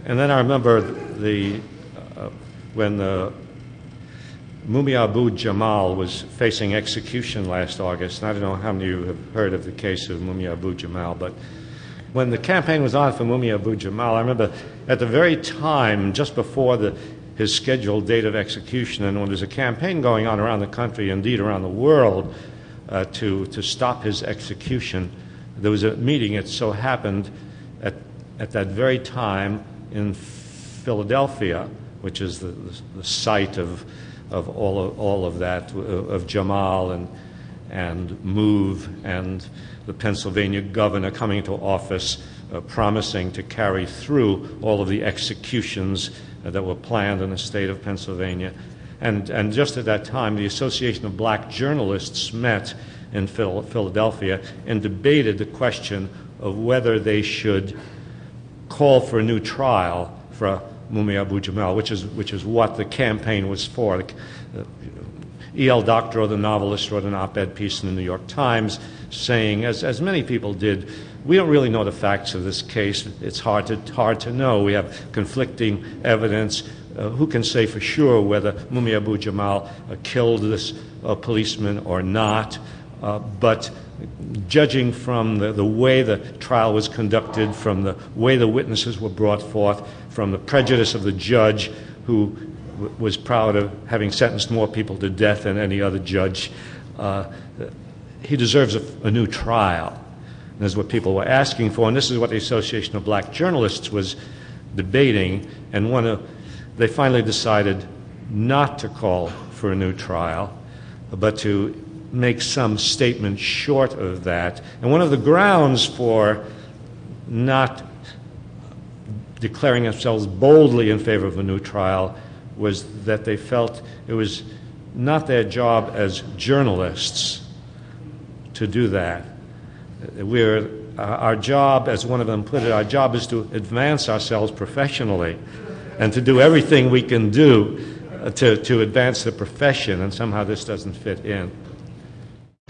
And then I remember when Mumia Abu-Jamal was facing execution last August. And I don't know how many of you have heard of the case of Mumia Abu-Jamal, but when the campaign was on for Mumia Abu-Jamal, I remember at the very time, just before his scheduled date of execution, and when there's a campaign going on around the country, indeed around the world, to stop his execution, there was a meeting. It so happened at that very time in Philadelphia, which is the site of all of that, of Jamal and MOVE and the Pennsylvania governor coming into office, promising to carry through all of the executions that were planned in the state of Pennsylvania. And just at that time, the Association of Black Journalists met in Philadelphia and debated the question of whether they should call for a new trial for Mumia Abu-Jamal, which is what the campaign was for. E.L. Doctorow, the novelist, wrote an op-ed piece in the New York Times saying, as many people did, we don't really know the facts of this case. It's hard to know. We have conflicting evidence. Who can say for sure whether Mumia Abu-Jamal killed this policeman or not? But judging from the way the trial was conducted, from the way the witnesses were brought forth, from the prejudice of the judge, who was proud of having sentenced more people to death than any other judge, he deserves a new trial. And this is what people were asking for, and this is what the Association of Black Journalists was debating, and they finally decided not to call for a new trial, but to make some statement short of that. And one of the grounds for not declaring themselves boldly in favor of a new trial was that they felt it was not their job as journalists to do that. Our job, as one of them put it, our job is to advance ourselves professionally and to do everything we can do to advance the profession, and somehow this doesn't fit in.